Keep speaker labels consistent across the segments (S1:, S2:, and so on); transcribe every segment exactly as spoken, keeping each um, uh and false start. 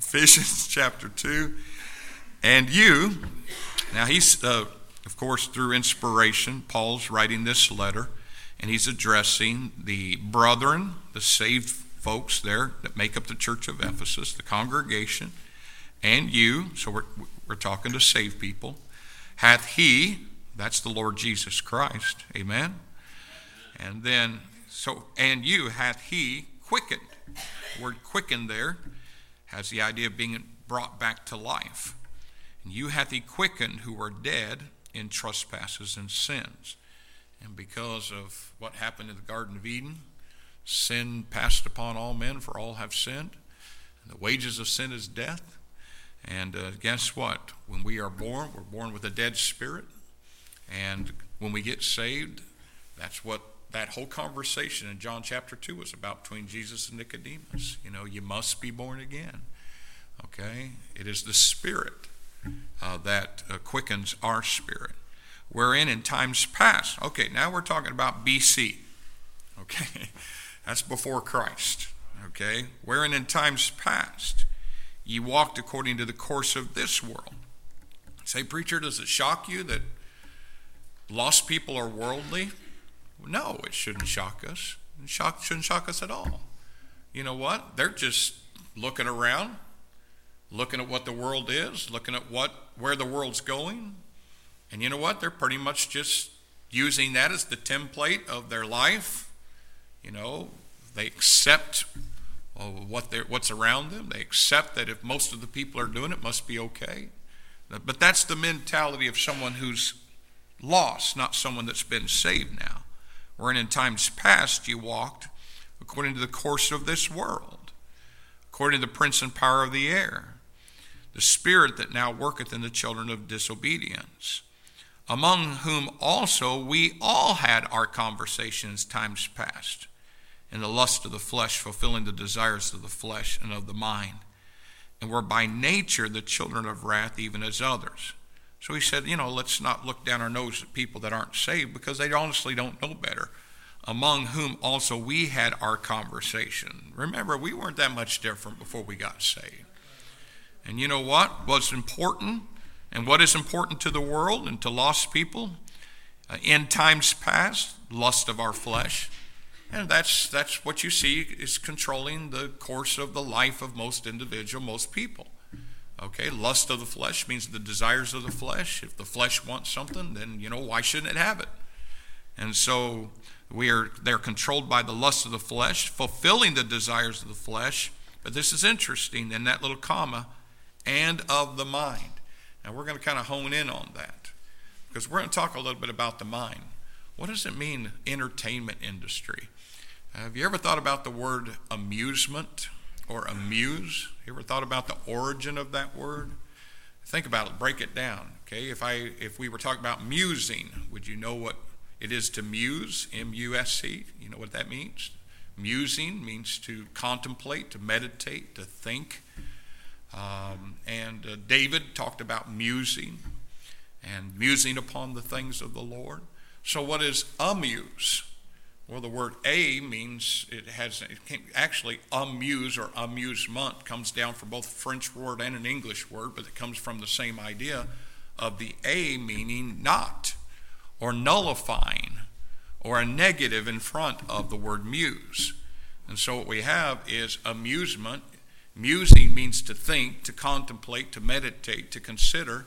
S1: Ephesians chapter two. And you, now he's, uh, of course, through inspiration, Paul's writing this letter, and he's addressing the brethren, the saved folks there that make up the church of Ephesus, the congregation, and you, so we're, we're talking to saved people, hath he, that's the Lord Jesus Christ, amen? And then, so, and you hath he quickened. The word quickened there has the idea of being brought back to life. And you hath he quickened who were dead in trespasses and sins. And because of what happened in the Garden of Eden, sin passed upon all men, for all have sinned. And the wages of sin is death. And uh, guess what? When we are born, we're born with a dead spirit. And when we get saved, that's what that whole conversation in John chapter two was about between Jesus and Nicodemus. You know, you must be born again. Okay? It is the Spirit uh, that uh, quickens our spirit. Wherein in times past, okay, now we're talking about B C. Okay? That's before Christ. Okay? Wherein in times past, ye walked according to the course of this world. Say, preacher, does it shock you that lost people are worldly? No, it shouldn't shock us. It shock, shouldn't shock us at all. You know what? They're just looking around, looking at what the world is, looking at what where the world's going. And you know what? They're pretty much just using that as the template of their life. You know, they accept well, what they're, what's around them. They accept that if most of the people are doing it, it must be okay. But that's the mentality of someone who's lost, not someone that's been saved now. Wherein in times past you walked according to the course of this world, according to the prince and power of the air, the spirit that now worketh in the children of disobedience, among whom also we all had our conversations times past, in the lust of the flesh, fulfilling the desires of the flesh and of the mind, and were by nature the children of wrath, even as others. So he said, you know, let's not look down our nose at people that aren't saved, because they honestly don't know better, among whom also we had our conversation. Remember, we weren't that much different before we got saved. And you know what? What's important, and what is important to the world and to lost people, uh, in times past, lust of our flesh. And that's that's what you see is controlling the course of the life of most individual, most people. Okay, lust of the flesh means the desires of the flesh. If the flesh wants something, then, you know, why shouldn't it have it? And so we are they're controlled by the lust of the flesh, fulfilling the desires of the flesh. But this is interesting in that little comma, and of the mind. And we're going to kind of hone in on that, because we're going to talk a little bit about the mind. What does it mean, entertainment industry? Have you ever thought about the word amusement or amuse? You ever thought about the origin of that word? Think about it, break it down. Okay, if I if we were talking about musing, would you know what it is to muse? M U S C. You know what that means? Musing means to contemplate, to meditate, to think. Um, and uh, David talked about musing and musing upon the things of the Lord. So what is amuse? Well, the word a means it has it can, actually amuse or amusement comes down from both a French word and an English word, but it comes from the same idea of the a meaning not, or nullifying, or a negative in front of the word muse. And so what we have is amusement. Musing means to think, to contemplate, to meditate, to consider.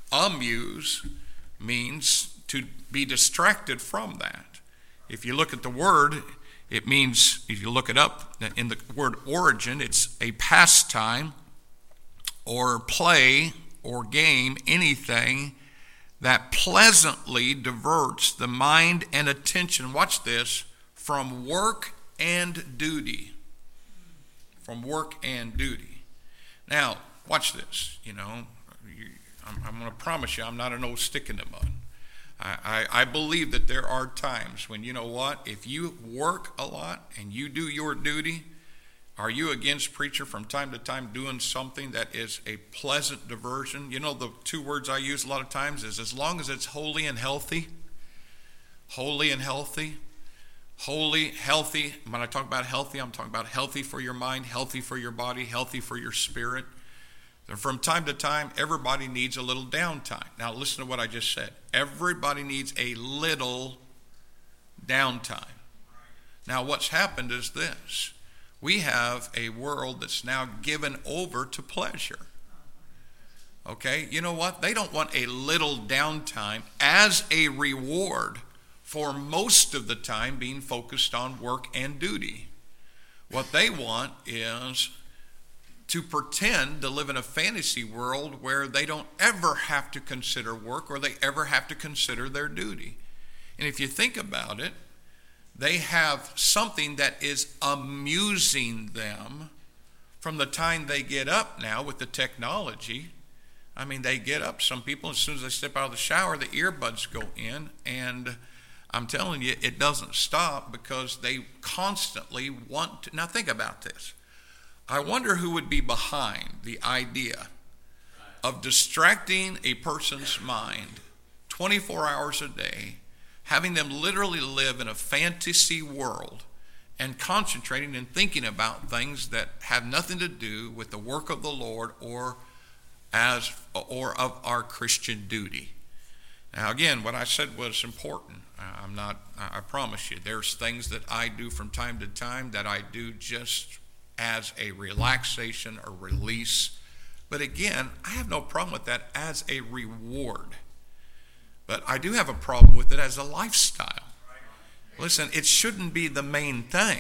S1: Amuse means to be distracted from that. If you look at the word, it means, if you look it up, in the word origin, it's a pastime or play or game, anything that pleasantly diverts the mind and attention, watch this, from work and duty. From work and duty. Now, watch this, you know, you, I'm, I'm going to promise you I'm not an old stick in the mud. I, I, I believe that there are times when, you know what, if you work a lot and you do your duty, are you against, preacher, from time to time doing something that is a pleasant diversion? You know, the two words I use a lot of times is as long as it's holy and healthy. Holy and healthy. Holy, healthy. When I talk about healthy, I'm talking about healthy for your mind, healthy for your body, healthy for your spirit. And from time to time, everybody needs a little downtime. Now listen to what I just said. Everybody needs a little downtime. Now what's happened is this. We have a world that's now given over to pleasure. Okay, you know what? They don't want a little downtime as a reward for most of the time being focused on work and duty. What they want is to pretend to live in a fantasy world where they don't ever have to consider work or they ever have to consider their duty. And if you think about it, they have something that is amusing them from the time they get up now with the technology. I mean, they get up, some people, as soon as they step out of the shower, the earbuds go in, and I'm telling you, it doesn't stop because they constantly want to. Now think about this. I wonder who would be behind the idea of distracting a person's mind twenty-four hours a day, having them literally live in a fantasy world and concentrating and thinking about things that have nothing to do with the work of the Lord or as or of our Christian duty. Now again, what I said was important. I'm not, I promise you, there's things that I do from time to time that I do just as a relaxation or release. But again, I have no problem with that as a reward. But I do have a problem with it as a lifestyle. Listen, it shouldn't be the main thing.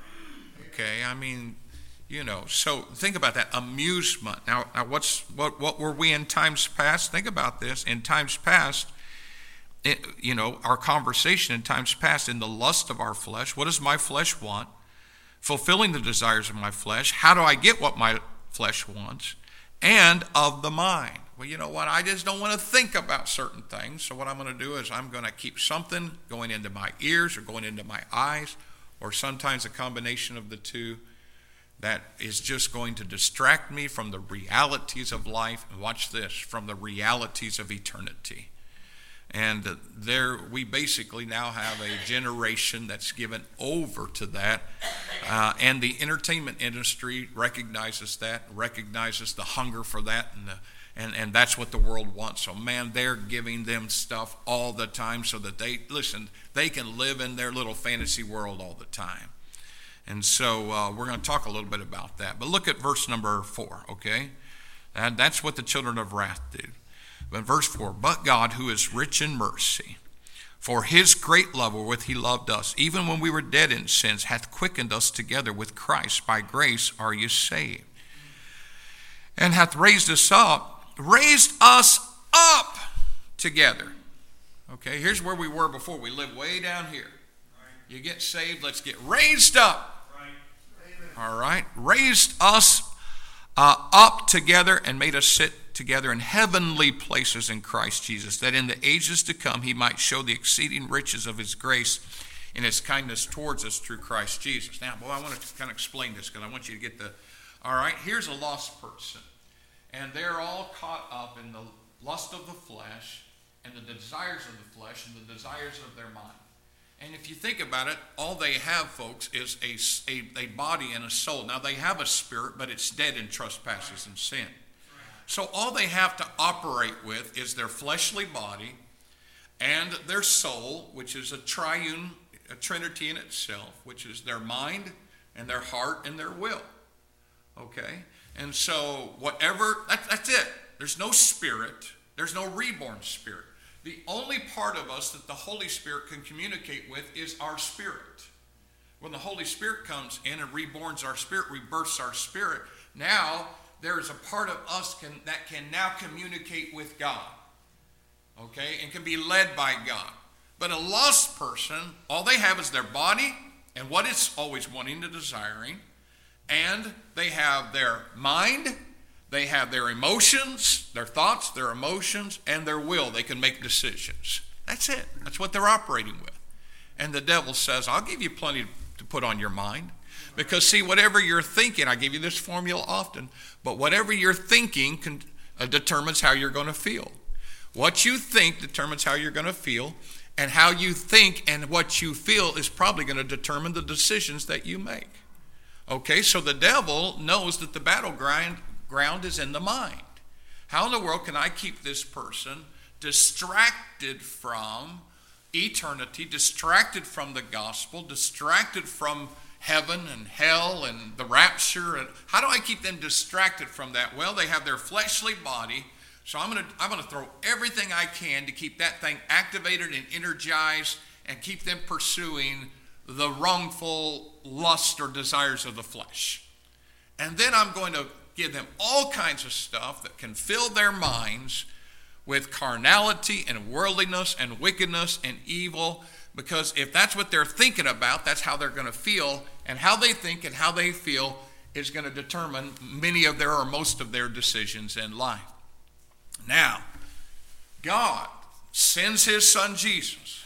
S1: Okay, I mean, you know, so think about that, amusement. Now, now what's what what were we in times past? Think about this. In times past, it, you know, our conversation in times past, in the lust of our flesh, what does my flesh want? Fulfilling the desires of my flesh. How do I get what my flesh wants? And of the mind. Well, you know what? I just don't want to think about certain things. So what I'm going to do is I'm going to keep something going into my ears or going into my eyes, or sometimes a combination of the two, that is just going to distract me from the realities of life. And watch this, from the realities of eternity. And there we basically now have a generation that's given over to that. Uh, and the entertainment industry recognizes that, recognizes the hunger for that, and, the, and, and that's what the world wants. So man, they're giving them stuff all the time so that they, listen, they can live in their little fantasy world all the time. And so uh, we're going to talk a little bit about that. But look at verse number four, okay? And that's what the children of wrath did. But verse four, but God, who is rich in mercy, for his great love wherewith he loved us, even when we were dead in sins, hath quickened us together with Christ. By grace are you saved. And hath raised us up, raised us up together. Okay, here's where we were before. We lived way down here. You get saved, let's get raised up. All right, raised us uh, up together and made us sit together in heavenly places in Christ Jesus, that in the ages to come he might show the exceeding riches of his grace in his kindness towards us through Christ Jesus. Now, boy, I want to kind of explain this because I want you to get the, all right, here's a lost person, and they're all caught up in the lust of the flesh and the desires of the flesh and the desires of their mind. And if you think about it, all they have, folks, is a, a, a body and a soul. Now, they have a spirit, but it's dead in trespasses and sin. So all they have to operate with is their fleshly body and their soul, which is a triune, a trinity in itself, which is their mind and their heart and their will. Okay? And so whatever, that, that's it. There's no spirit. There's no reborn spirit. The only part of us that the Holy Spirit can communicate with is our spirit. When the Holy Spirit comes in and reborns our spirit, rebirths our spirit, now there is a part of us can, that can now communicate with God, okay, and can be led by God. But a lost person, all they have is their body and what it's always wanting and desiring, and they have their mind, they have their emotions, their thoughts, their emotions, and their will. They can make decisions. That's it. That's what they're operating with. And the devil says, I'll give you plenty to put on your mind. Because, see, whatever you're thinking, I give you this formula often, but whatever you're thinking can, uh, determines how you're going to feel. What you think determines how you're going to feel, and how you think and what you feel is probably going to determine the decisions that you make. Okay, so the devil knows that the battleground ground is in the mind. How in the world can I keep this person distracted from eternity, distracted from the gospel, distracted from heaven and hell and the rapture? And how do I keep them distracted from that? Well, they have their fleshly body, so I'm going to I'm going to throw everything I can to keep that thing activated and energized and keep them pursuing the wrongful lust or desires of the flesh. And then I'm going to give them all kinds of stuff that can fill their minds with carnality and worldliness and wickedness and evil, because if that's what they're thinking about, that's how they're going to feel, and how they think and how they feel is going to determine many of their or most of their decisions in life. Now, God sends his son Jesus,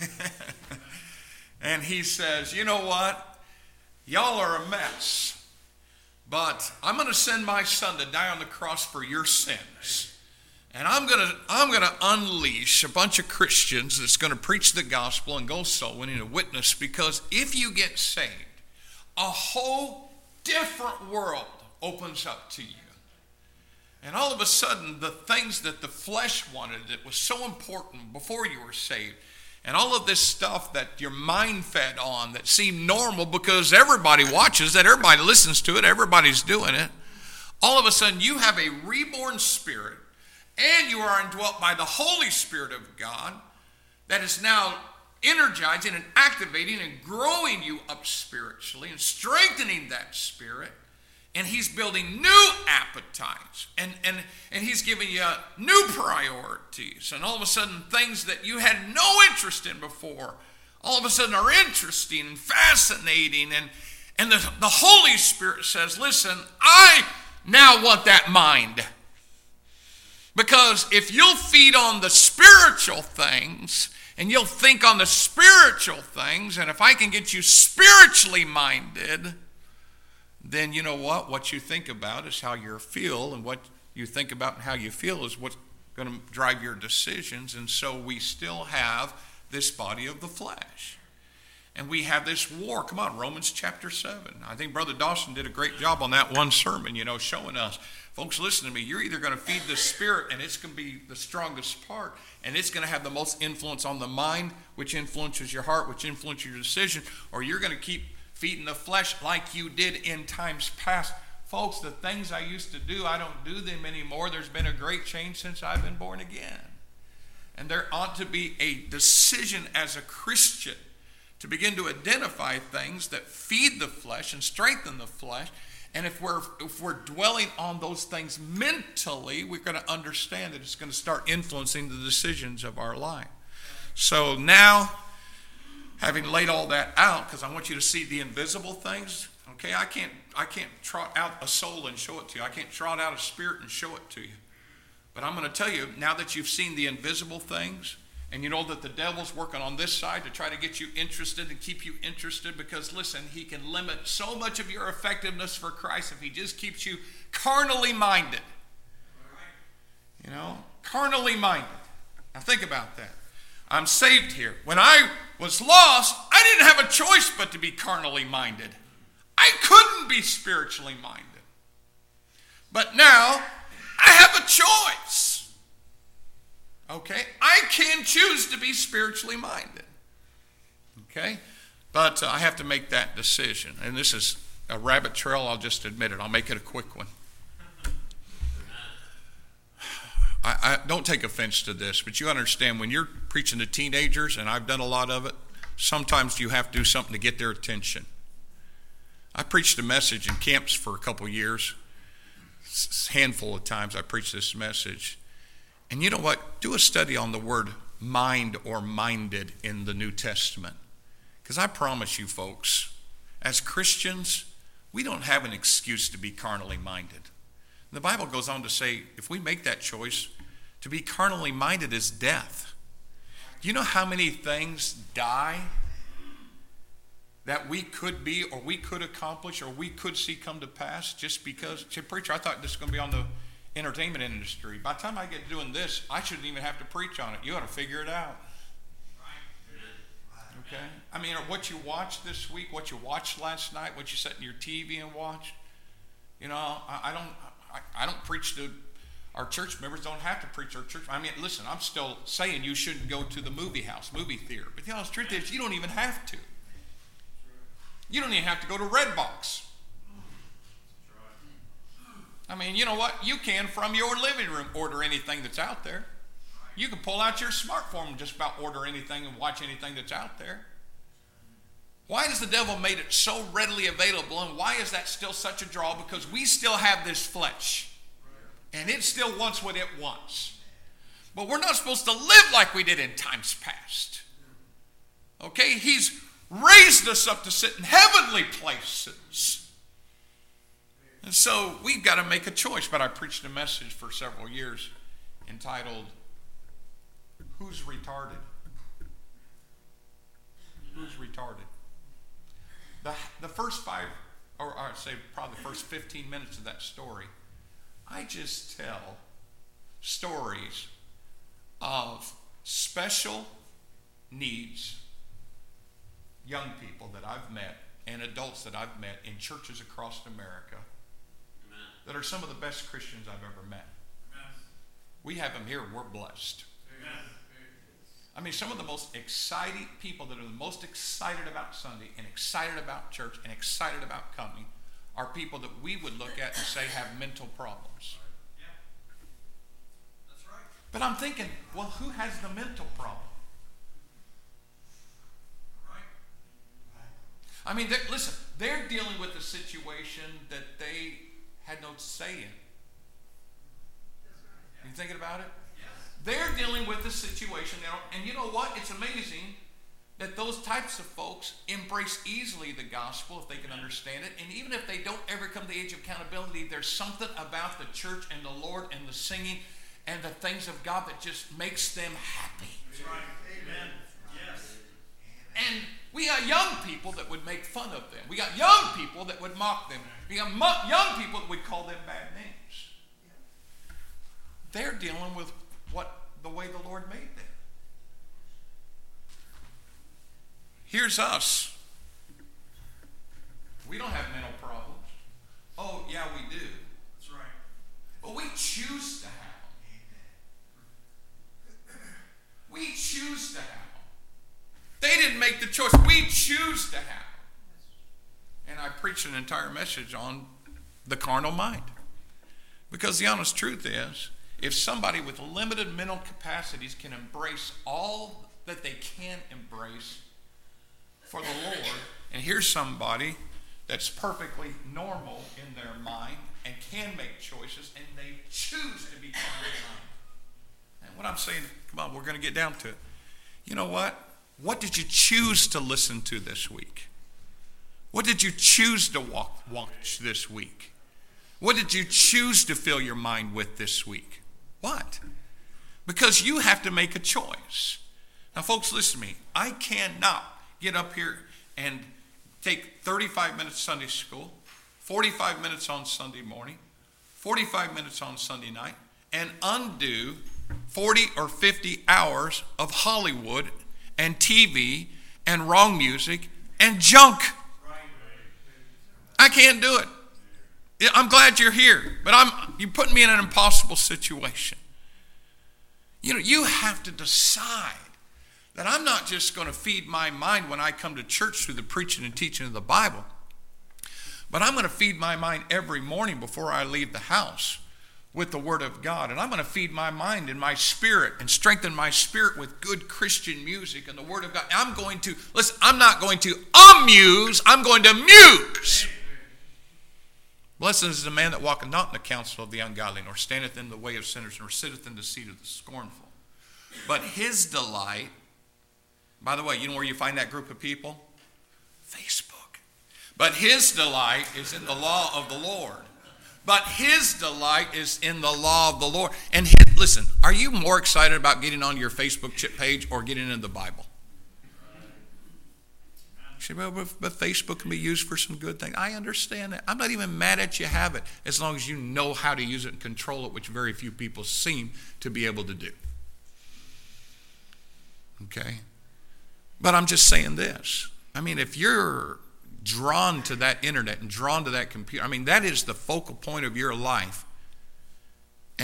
S1: and he says, you know what? Y'all are a mess. But I'm going to send my son to die on the cross for your sins. And I'm going to I'm going to unleash a bunch of Christians that's going to preach the gospel and go soul winning and witness, because if you get saved, a whole different world opens up to you. And all of a sudden, the things that the flesh wanted that was so important before you were saved, and all of this stuff that your mind fed on that seemed normal because everybody watches it, everybody listens to it, everybody's doing it. All of a sudden you have a reborn spirit, and you are indwelt by the Holy Spirit of God that is now energizing and activating and growing you up spiritually and strengthening that spirit. And he's building new appetites, and, and, and he's giving you new priorities. And all of a sudden, things that you had no interest in before, all of a sudden are interesting and fascinating. And, and the, the Holy Spirit says, listen, I now want that mind. Because if you'll feed on the spiritual things, and you'll think on the spiritual things, and if I can get you spiritually minded, then you know what? What you think about is how you feel, and what you think about and how you feel is what's going to drive your decisions. And so we still have this body of the flesh. And we have this war. Come on, Romans chapter seven. I think Brother Dawson did a great job on that one sermon, you know, showing us, folks, listen to me, you're either going to feed the spirit, and it's going to be the strongest part, and it's going to have the most influence on the mind, which influences your heart, which influences your decision, or you're going to keep feeding the flesh like you did in times past. Folks, the things I used to do, I don't do them anymore. There's been a great change since I've been born again. And there ought to be a decision as a Christian to begin to identify things that feed the flesh and strengthen the flesh. And if we're if we're dwelling on those things mentally, we're going to understand that it's going to start influencing the decisions of our life. So now, having laid all that out, because I want you to see the invisible things, okay? I can't I can't trot out a soul and show it to you. I can't trot out a spirit and show it to you. But I'm going to tell you, now that you've seen the invisible things, and you know that the devil's working on this side to try to get you interested and keep you interested, because listen, he can limit so much of your effectiveness for Christ if he just keeps you carnally minded. You know, carnally minded. Now think about that. I'm saved here. When I was lost, I didn't have a choice but to be carnally minded. I couldn't be spiritually minded. But now, I have a choice. Okay? I can choose to be spiritually minded. Okay? But uh, I have to make that decision. And this is a rabbit trail, I'll just admit it. I'll make it a quick one. I, I don't take offense to this, but you understand when you're preaching to teenagers, and I've done a lot of it, sometimes you have to do something to get their attention. I preached a message in camps for a couple years. A handful of times I preached this message. And you know what? Do a study on the word mind or minded in the New Testament. Because I promise you folks, as Christians, we don't have an excuse to be carnally minded. The Bible goes on to say, if we make that choice, to be carnally minded is death. Do you know how many things die that we could be, or we could accomplish, or we could see come to pass just because? Say, preacher, I thought this was going to be on the entertainment industry. By the time I get doing this, I shouldn't even have to preach on it. You ought to figure it out. Okay? I mean, what you watched this week, what you watched last night, what you set in your T V and watched, you know, I, I don't, I, I don't preach to our church members. Don't have to preach our church. I mean, listen, I'm still saying you shouldn't go to the movie house, movie theater. But the honest truth is, you don't even have to. You don't even have to go to Redbox. I mean, you know what? You can, from your living room, order anything that's out there. You can pull out your smartphone and just about order anything and watch anything that's out there. Why does the devil make it so readily available, and why is that still such a draw? Because we still have this flesh, and it still wants what it wants. But we're not supposed to live like we did in times past. Okay? He's raised us up to sit in heavenly places. And so we've got to make a choice. But I preached a message for several years entitled, Who's Retarded? Who's retarded? The, the first five, or I'd say probably the first fifteen minutes of that story, I just tell stories of special needs young people that I've met and adults that I've met in churches across America. Amen. That are some of the best Christians I've ever met. Amen. We have them here. We're blessed. Amen. I mean, some of the most exciting people that are the most excited about Sunday and excited about church and excited about coming are people that we would look at and say have mental problems. Yeah. That's right. But I'm thinking, well, who has the mental problem? I mean, they're, listen, they're dealing with a situation that they had no say in. You thinking about it? They're dealing with a situation, and you know what? It's amazing that those types of folks embrace easily the gospel if they can understand it. And even if they don't ever come to the age of accountability, there's something about the church and the Lord and the singing and the things of God that just makes them happy. That's right. Amen. Yes. And we got young people that would make fun of them. We got young people that would mock them. We got mo- young people that would call them bad names. They're dealing with what the way the Lord made them. Here's us. We don't have mental problems. Oh, yeah, we do. That's right. But we choose to have them. We choose to have them. They didn't make the choice. We choose to have them. And I preached an entire message on the carnal mind. Because the honest truth is, if somebody with limited mental capacities can embrace all that they can embrace for the Lord, and here's somebody that's perfectly normal in their mind and can make choices, and they choose to be carnal. And what I'm saying, come on, we're going to get down to it. You know what? What did you choose to listen to this week? What did you choose to walk, watch this week? What did you choose to fill your mind with this week? What? Because you have to make a choice. Now, folks, listen to me. I cannot get up here and take thirty-five minutes Sunday school, forty-five minutes on Sunday morning, forty-five minutes on Sunday night, and undo forty or fifty hours of Hollywood and T V and wrong music and junk. I can't do it. I'm glad you're here, but I'm you're putting me in an impossible situation. You know, you have to decide that I'm not just going to feed my mind when I come to church through the preaching and teaching of the Bible, but I'm going to feed my mind every morning before I leave the house with the Word of God. And I'm going to feed my mind and my spirit and strengthen my spirit with good Christian music and the Word of God. I'm going to, listen, I'm not going to amuse, I'm going to muse. Blessed is the man that walketh not in the counsel of the ungodly, nor standeth in the way of sinners, nor sitteth in the seat of the scornful. But his delight, by the way, you know where you find that group of people? Facebook. But his delight is in the law of the Lord. But his delight is in the law of the Lord. And his, listen, are you more excited about getting on your Facebook page or getting into the Bible? You say, well, but, but Facebook can be used for some good things. I understand that. I'm not even mad at you have it as long as you know how to use it and control it, which very few people seem to be able to do. Okay? But I'm just saying this. I mean, if you're drawn to that internet and drawn to that computer, I mean, that is the focal point of your life.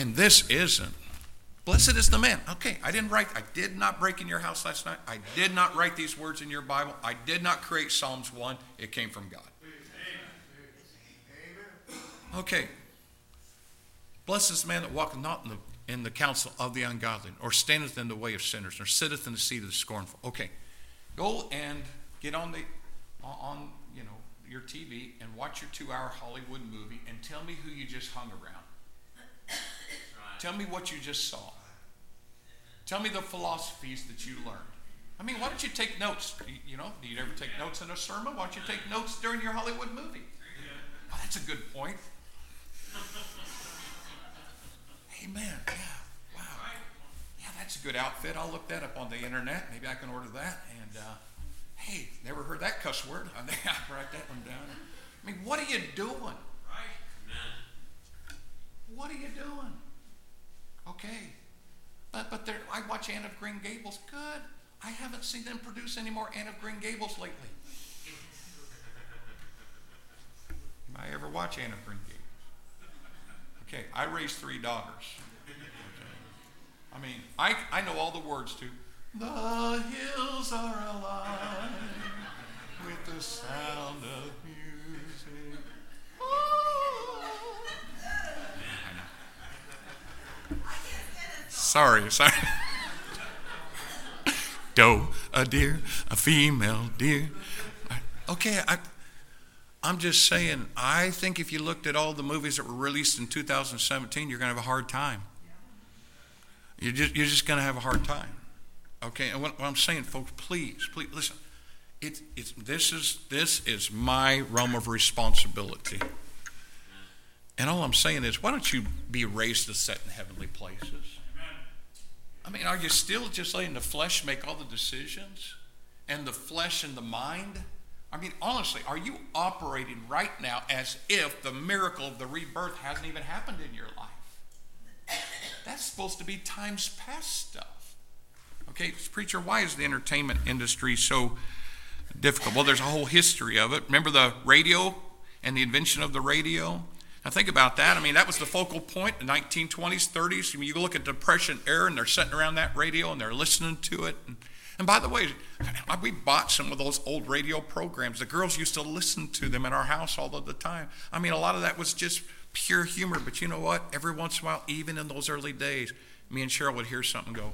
S1: And this isn't. Blessed is the man. Okay, I didn't write, I did not break in your house last night. I did not write these words in your Bible. I did not create Psalms one. It came from God. Okay. Blessed is the man that walketh not in the, in the counsel of the ungodly, or standeth in the way of sinners, or sitteth in the seat of the scornful. Okay. Go and get on the on you know your T V and watch your two-hour Hollywood movie and tell me who you just hung around. Tell me what you just saw. Tell me the philosophies that you learned. I mean, why don't you take notes? You, you know, do you ever take notes in a sermon? Why don't you take notes during your Hollywood movie? Oh, that's a good point. Amen. Yeah. Wow. Yeah, that's a good outfit. I'll look that up on the internet. Maybe I can order that. And uh, hey, never heard that cuss word. I think I'll write that one down. I mean, what are you doing? What are you doing? Okay. But but there, I watch Anne of Green Gables. Good. I haven't seen them produce any more Anne of Green Gables lately. I ever watch Anne of Green Gables? Okay, I raised three daughters. Okay. I mean, I I know all the words to "The hills are alive with the sound of music." Oh. Sorry, sorry. Doe, a deer, a female deer. Okay, I, I'm just saying, I think if you looked at all the movies that were released in two thousand seventeen, you're going to have a hard time. You're just, you're just going to have a hard time. Okay, and what, what I'm saying, folks, please, please, listen. It, it's, this is, this is my realm of responsibility. And all I'm saying is, why don't you be raised to set in heavenly places? I mean, are you still just letting the flesh make all the decisions? And the flesh and the mind? I mean, honestly, are you operating right now as if the miracle of the rebirth hasn't even happened in your life? That's supposed to be times past stuff. Okay, preacher, why is the entertainment industry so difficult? Well, there's a whole history of it. Remember the radio and the invention of the radio? Now think about that. I mean, that was the focal point in the nineteen twenties, thirties. I mean, you look at the Depression era, and they're sitting around that radio, and they're listening to it. And, and by the way, we bought some of those old radio programs. The girls used to listen to them in our house all of the time. I mean, a lot of that was just pure humor. But you know what? Every once in a while, even in those early days, me and Cheryl would hear something go.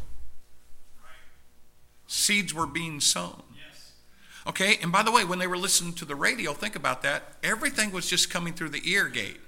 S1: Seeds were being sown. Okay, and by the way, when they were listening to the radio, think about that. Everything was just coming through the ear gate.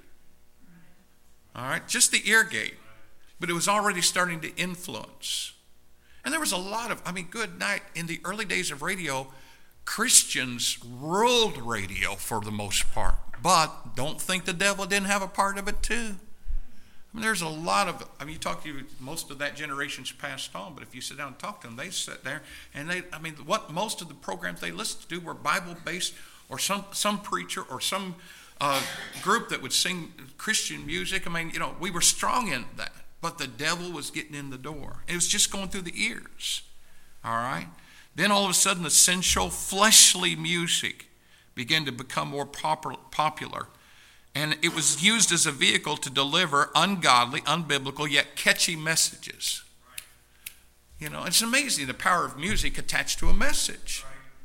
S1: All right, just the ear gate. But it was already starting to influence. And there was a lot of, I mean, good night. In the early days of radio, Christians ruled radio for the most part. But don't think the devil didn't have a part of it too. I mean, there's a lot of, I mean, you talk to, most of that generation's passed on, but if you sit down and talk to them, they sit there and they, I mean, what most of the programs they listened to were Bible-based, or some, some preacher or some uh, group that would sing Christian music. I mean, you know, we were strong in that, but the devil was getting in the door. It was just going through the ears, all right? Then all of a sudden, the sensual, fleshly music began to become more popular. And it was used as a vehicle to deliver ungodly, unbiblical, yet catchy messages. You know, it's amazing the power of music attached to a message.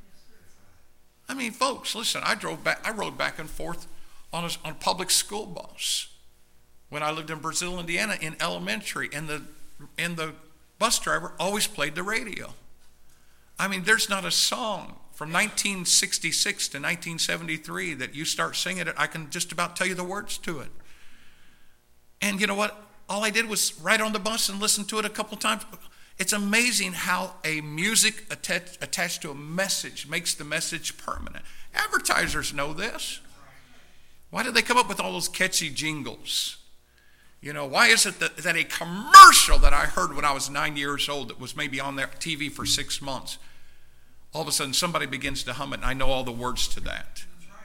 S1: I mean, folks, listen, I drove back, I rode back and forth on a, on a public school bus when I lived in Brazil, Indiana, in elementary, and the and the bus driver always played the radio. I mean, there's not a song from nineteen sixty-six to nineteen seventy-three that you start singing it, I can just about tell you the words to it. And you know what? All I did was ride on the bus and listen to it a couple times. It's amazing how a music attached, attached to a message makes the message permanent. Advertisers know this. Why did they come up with all those catchy jingles? You know, why is it that, that a commercial that I heard when I was nine years old that was maybe on their T V for six months, all of a sudden somebody begins to hum it and I know all the words to that?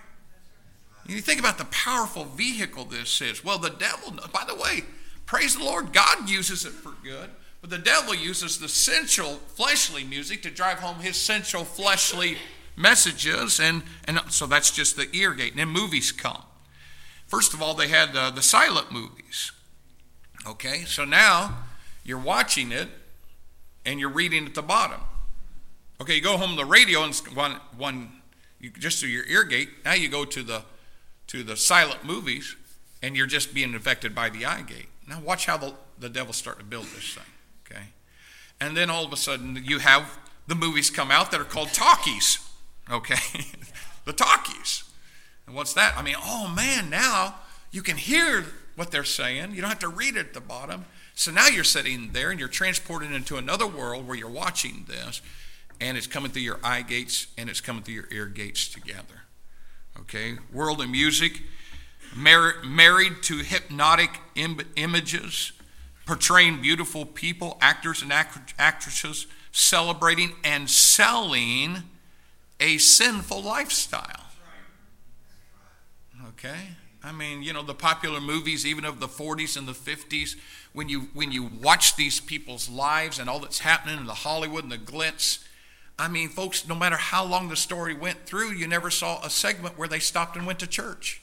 S1: You think about the powerful vehicle this is. Well, the devil, by the way, praise the Lord, God uses it for good, but the devil uses the sensual, fleshly music to drive home his sensual, fleshly messages, and, and so that's just the ear gate. And then movies come. First of all, they had uh, the silent movies. Okay, so now you're watching it and you're reading at the bottom. Okay, you go home to the radio and one one you just through your ear gate. Now you go to the to the silent movies and you're just being affected by the eye gate. Now watch how the, the devil's starting to build this thing. Okay, and then all of a sudden you have the movies come out that are called talkies. Okay, the talkies. And what's that? I mean, oh man, now you can hear what they're saying. You don't have to read it at the bottom. So now you're sitting there and you're transported into another world where you're watching this, and it's coming through your eye gates and it's coming through your ear gates together. Okay, world of music, mar- married to hypnotic Im- images, portraying beautiful people, actors and act- actresses, celebrating and selling a sinful lifestyle. Okay, I mean, you know, the popular movies, even of the forties and the fifties, when you when you watch these people's lives and all that's happening in the Hollywood and the glitz, I mean, folks, no matter how long the story went through, you never saw a segment where they stopped and went to church.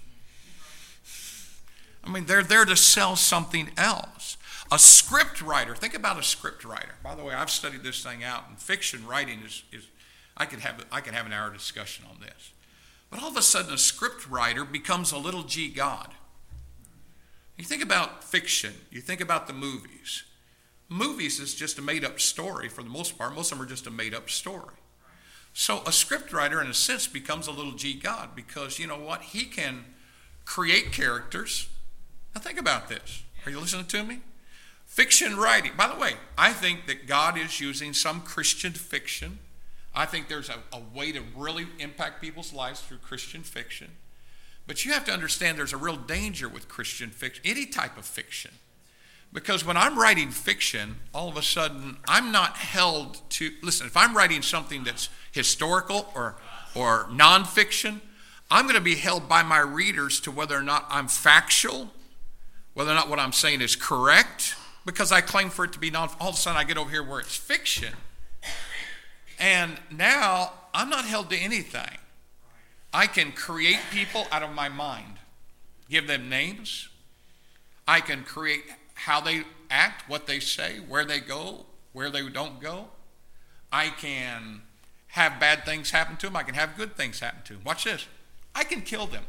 S1: I mean, they're there to sell something else. A script writer, think about a script writer. By the way, I've studied this thing out, and fiction writing is, is I could have I could have an hour discussion on this. But all of a sudden, a script writer becomes a little g God. You think about fiction. You think about the movies. Movies is just a made-up story for the most part. Most of them are just a made-up story. So a script writer, in a sense, becomes a little g God because, you know what? He can create characters. Now think about this. Are you listening to me? Fiction writing. By the way, I think that God is using some Christian fiction. I think there's a, a way to really impact people's lives through Christian fiction. But you have to understand there's a real danger with Christian fiction, any type of fiction. Because when I'm writing fiction, all of a sudden, I'm not held to, listen, if I'm writing something that's historical or, or nonfiction, I'm going to be held by my readers to whether or not I'm factual, whether or not what I'm saying is correct, because I claim for it to be non, all of a sudden I get over here where it's fiction. And now I'm not held to anything. I can create people out of my mind, give them names. I can create how they act, what they say, where they go, where they don't go. I can have bad things happen to them. I can have good things happen to them. Watch this. I can kill them.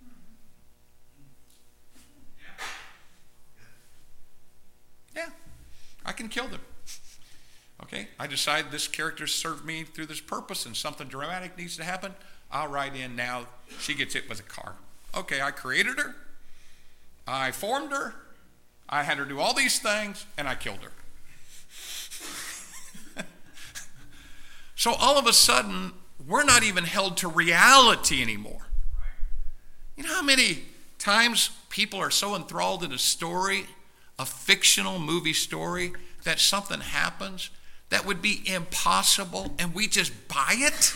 S1: Yeah, I can kill them. Okay, I decide this character served me through this purpose and something dramatic needs to happen. I'll write in now, she gets hit with a car. Okay, I created her. I formed her. I had her do all these things, and I killed her. So all of a sudden, we're not even held to reality anymore. You know how many times people are so enthralled in a story, a fictional movie story, that something happens that would be impossible, and we just buy it?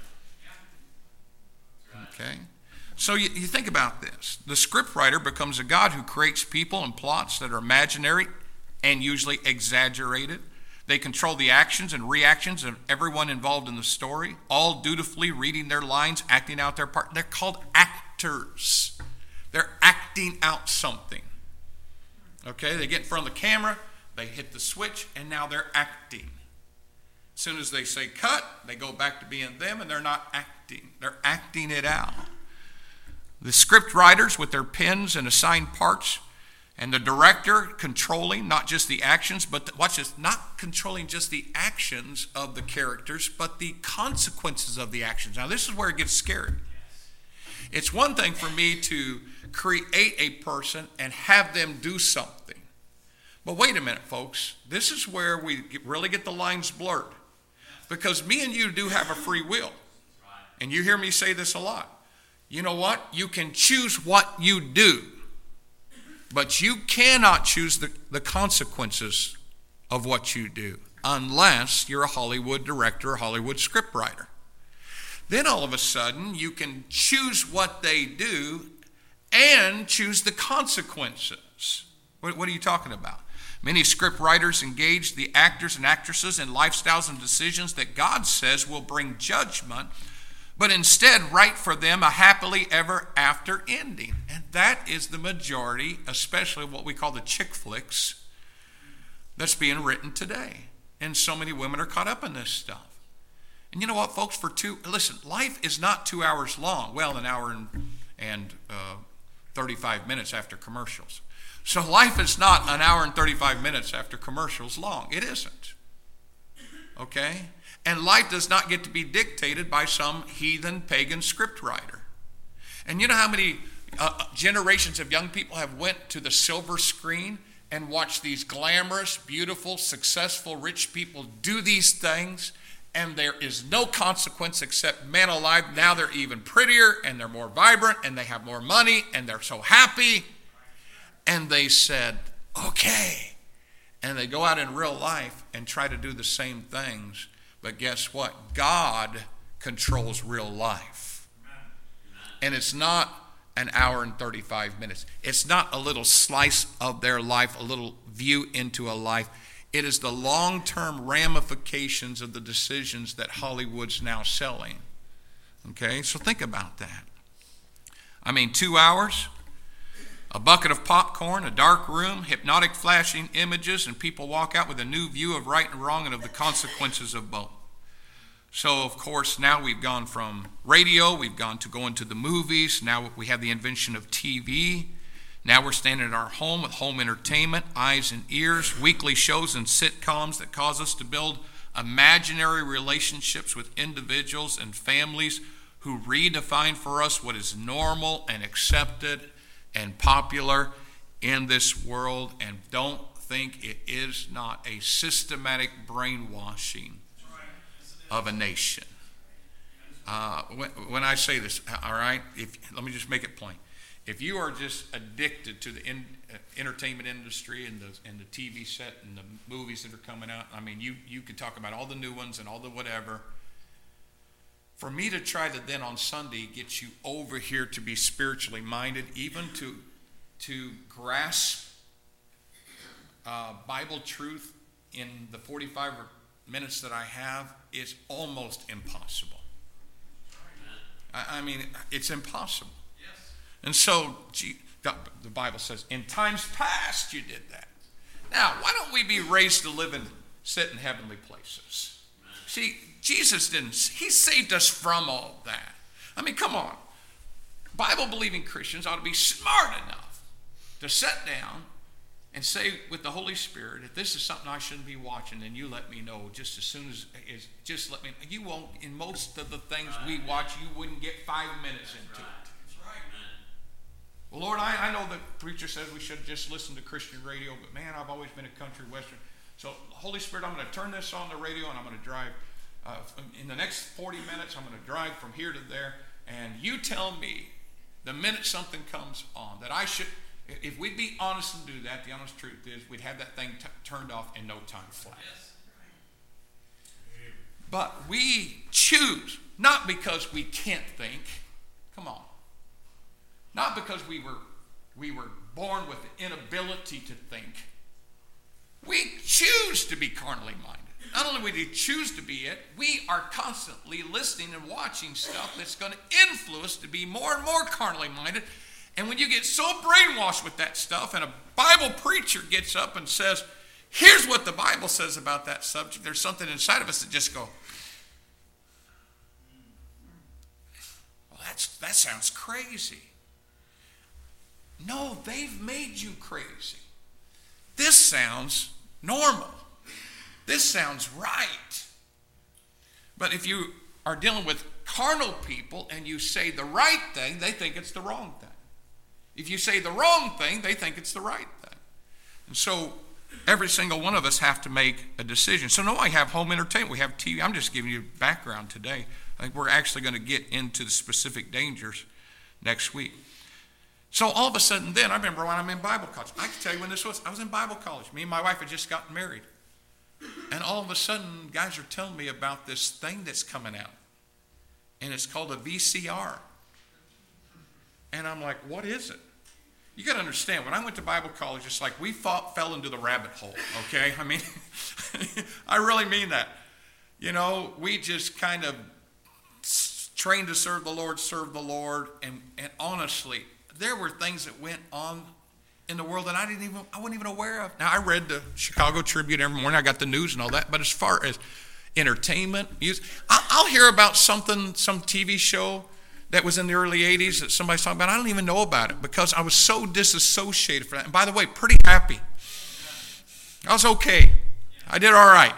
S1: Okay? So you, you think about this. The scriptwriter becomes a God who creates people and plots that are imaginary and usually exaggerated. They control the actions and reactions of everyone involved in the story, all dutifully reading their lines, acting out their part. They're called actors. They're acting out something. Okay? They get in front of the camera, they hit the switch, and now they're acting. As soon as they say cut, they go back to being them, and they're not acting. They're acting it out. The script writers with their pens and assigned parts, and the director controlling not just the actions, but the, watch this, not controlling just the actions of the characters, but the consequences of the actions. Now this is where it gets scary. It's one thing for me to create a person and have them do something. But wait a minute, folks. This is where we get, really get the lines blurred. Because me and you do have a free will. And you hear me say this a lot. You know what? You can choose what you do. But you cannot choose the, the consequences of what you do unless you're a Hollywood director or Hollywood scriptwriter. Then all of a sudden you can choose what they do and choose the consequences. What, what are you talking about? Many script writers engage the actors and actresses in lifestyles and decisions that God says will bring judgment, but instead write for them a happily ever after ending. And that is the majority, especially what we call the chick flicks, that's being written today. And so many women are caught up in this stuff. And you know what, folks, for two, listen, life is not two hours long. Well, an hour and, and uh, thirty-five minutes after commercials. So life is not an hour and thirty-five minutes after commercials long. It isn't. Okay? And life does not get to be dictated by some heathen pagan script writer. And you know how many uh, generations of young people have went to the silver screen and watched these glamorous, beautiful, successful, rich people do these things, and there is no consequence except man alive. Now they're even prettier, and they're more vibrant, and they have more money, and they're so happy. And they said, okay. And they go out in real life and try to do the same things. But guess what? God controls real life. And it's not an hour and thirty-five minutes. It's not a little slice of their life, a little view into a life. It is the long-term ramifications of the decisions that Hollywood's now selling. Okay, so think about that. I mean, two hours, a bucket of popcorn, a dark room, hypnotic flashing images, and people walk out with a new view of right and wrong and of the consequences of both. So, of course, now we've gone from radio, we've gone to going to the movies, now we have the invention of T V. Now we're standing at our home with home entertainment, eyes and ears, weekly shows and sitcoms that cause us to build imaginary relationships with individuals and families who redefine for us what is normal and accepted and popular in this world, and don't think it is not a systematic brainwashing of a nation. Uh, when, when I say this, all right, if, let me just make it plain. If you are just addicted to the in, uh, entertainment industry and the, and the T V set and the movies that are coming out, I mean, you, you could talk about all the new ones and all the whatever. For me to try to then on Sunday get you over here to be spiritually minded, even to, to grasp uh, Bible truth in the forty-five minutes that I have, is almost impossible. I, I mean, it's impossible. Yes. And so gee, the Bible says, in times past you did that. Now, why don't we be raised to live and sit in heavenly places? Amen. See, Jesus didn't, he saved us from all that. I mean, come on. Bible-believing Christians ought to be smart enough to sit down and say with the Holy Spirit, if this is something I shouldn't be watching, then you let me know just as soon as, as just let me know. You won't, in most of the things we watch, you wouldn't get five minutes into it. That's right, man. Well, Lord, I, I know the preacher says we should just listen to Christian radio, but man, I've always been a country western. So, Holy Spirit, I'm going to turn this on the radio and I'm going to drive. Uh, in the next forty minutes, I'm going to drive from here to there, and you tell me the minute something comes on that I should. If we'd be honest and do that, the honest truth is we'd have that thing t- turned off in no time flat. Yes. But we choose, not because we can't think. Come on. Not because we were we were born with the inability to think. We choose to be carnally minded. Not only do we choose to be it, we are constantly listening and watching stuff that's going to influence to be more and more carnally minded. And when you get so brainwashed with that stuff, and a Bible preacher gets up and says, here's what the Bible says about that subject, there's something inside of us that just go, well, that's, that sounds crazy. No, they've made you crazy. This sounds normal. This sounds right. But if you are dealing with carnal people and you say the right thing, they think it's the wrong thing. If you say the wrong thing, they think it's the right thing. And so every single one of us have to make a decision. So no, I have home entertainment. We have T V. I'm just giving you background today. I think we're actually going to get into the specific dangers next week. So all of a sudden then, I remember when I'm in Bible college. I can tell you when this was. I was in Bible college. Me and my wife had just gotten married. And all of a sudden, guys are telling me about this thing that's coming out. And it's called a V C R. And I'm like, what is it? You got to understand, when I went to Bible college, it's like we fought, fell into the rabbit hole, okay? I mean, I really mean that. You know, we just kind of trained to serve the Lord, serve the Lord. And, and honestly, there were things that went on in the world that I didn't even, I wasn't even aware of. Now, I read the Chicago Tribune every morning. I got the news and all that. But as far as entertainment, music, I'll hear about something, some T V show that was in the early eighties that somebody's talking about. I don't even know about it because I was so disassociated from that. And by the way, pretty happy. I was okay. I did all right.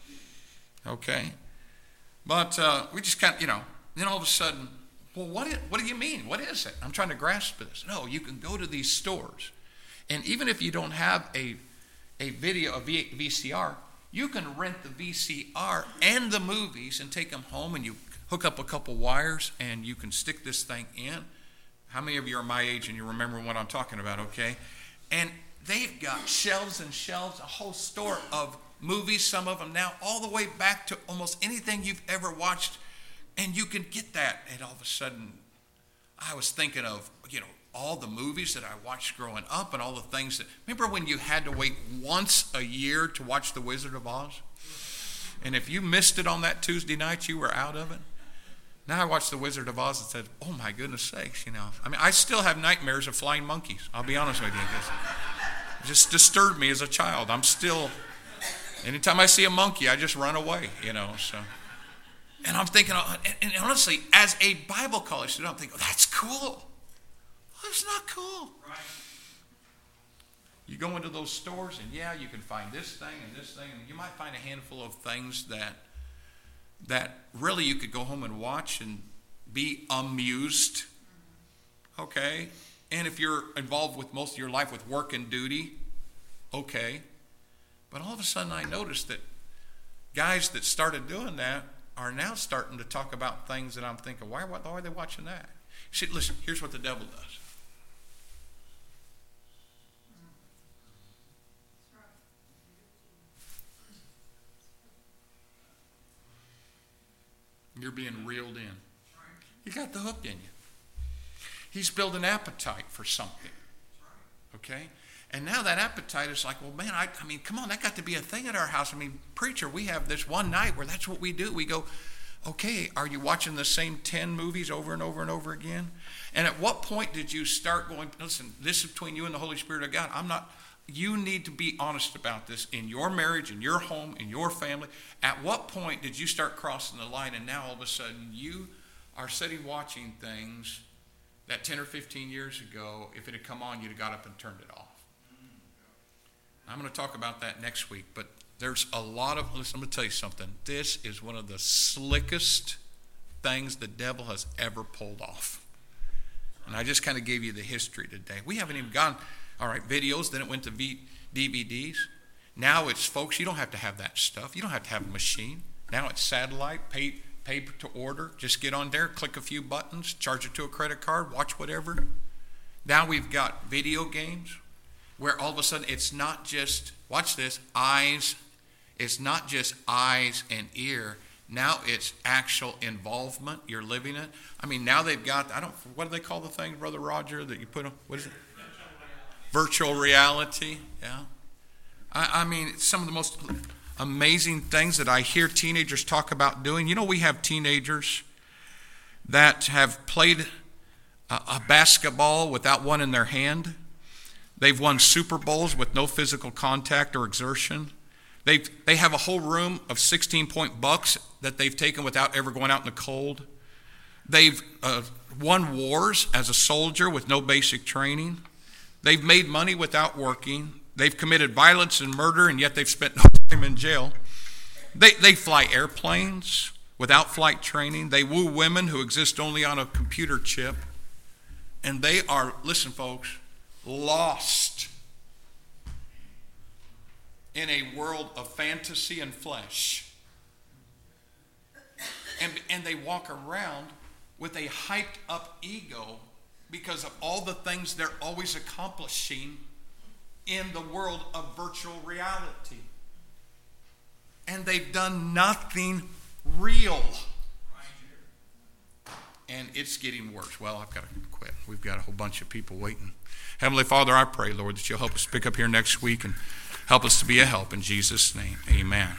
S1: Okay. But uh, we just kind of, you know, then all of a sudden, well, what, is, what do you mean? What is it? I'm trying to grasp this. No, you can go to these stores. And even if you don't have a, a video, a V C R, you can rent the V C R and the movies and take them home, and you hook up a couple wires and you can stick this thing in. How many of you are my age and you remember what I'm talking about, okay? And they've got shelves and shelves, a whole store of movies, some of them now, all the way back to almost anything you've ever watched, and you can get that. And all of a sudden, I was thinking of, you know, all the movies that I watched growing up and all the things that, remember when you had to wait once a year to watch The Wizard of Oz? And if you missed it on that Tuesday night, you were out of it. Now I watched The Wizard of Oz and said, oh my goodness sakes, you know. I mean, I still have nightmares of flying monkeys. I'll be honest with you. It just disturbed me as a child. I'm still, anytime I see a monkey, I just run away, you know, so. And I'm thinking, and honestly, as a Bible college student, I'm thinking, oh, that's cool. That's not cool. Right. You go into those stores, and yeah, you can find this thing and this thing, and you might find a handful of things that that really you could go home and watch and be amused. Okay? And if you're involved with most of your life with work and duty, okay. But all of a sudden I noticed that guys that started doing that are now starting to talk about things that I'm thinking, why, why are they watching that? See, listen, here's what the devil does. You're being reeled in. You got the hook in you. He's built an appetite for something. Okay? And now that appetite is like, well, man, I, I mean, come on, that got to be a thing at our house. I mean, preacher, we have this one night where that's what we do. We go, okay, are you watching the same ten movies over and over and over again? And at what point did you start going, listen, this is between you and the Holy Spirit of God. I'm not, you need to be honest about this in your marriage, in your home, in your family. At what point did you start crossing the line and now all of a sudden you are sitting watching things that ten or fifteen years ago, if it had come on, you'd have got up and turned it off. I'm going to talk about that next week, but there's a lot of, listen, I'm going to tell you something. This is one of the slickest things the devil has ever pulled off. And I just kind of gave you the history today. We haven't even gone, all right, videos, then it went to v- D V Ds. Now it's, folks, you don't have to have that stuff. You don't have to have a machine. Now it's satellite, pay, pay to order. Just get on there, click a few buttons, charge it to a credit card, watch whatever. Now we've got video games where all of a sudden it's not just, watch this, eyes. It's not just eyes and ear. Now it's actual involvement. You're living it. I mean, now they've got, I don't, what do they call the thing, Brother Roger, that you put on, what is it? Virtual reality. Yeah. I, I mean, it's some of the most amazing things that I hear teenagers talk about doing. You know, we have teenagers that have played a, a basketball without one in their hand. They've won Super Bowls with no physical contact or exertion. They they have a whole room of sixteen-point bucks that they've taken without ever going out in the cold. They've uh, won wars as a soldier with no basic training. They've made money without working. They've committed violence and murder, and yet they've spent no time in jail. They they fly airplanes without flight training. They woo women who exist only on a computer chip. And they are, listen folks, lost in a world of fantasy and flesh. And, and they walk around with a hyped up ego because of all the things they're always accomplishing in the world of virtual reality. And they've done nothing real. And it's getting worse. Well, I've got to quit. We've got a whole bunch of people waiting. Heavenly Father, I pray, Lord, that you'll help us pick up here next week and help us to be a help in Jesus' name. Amen.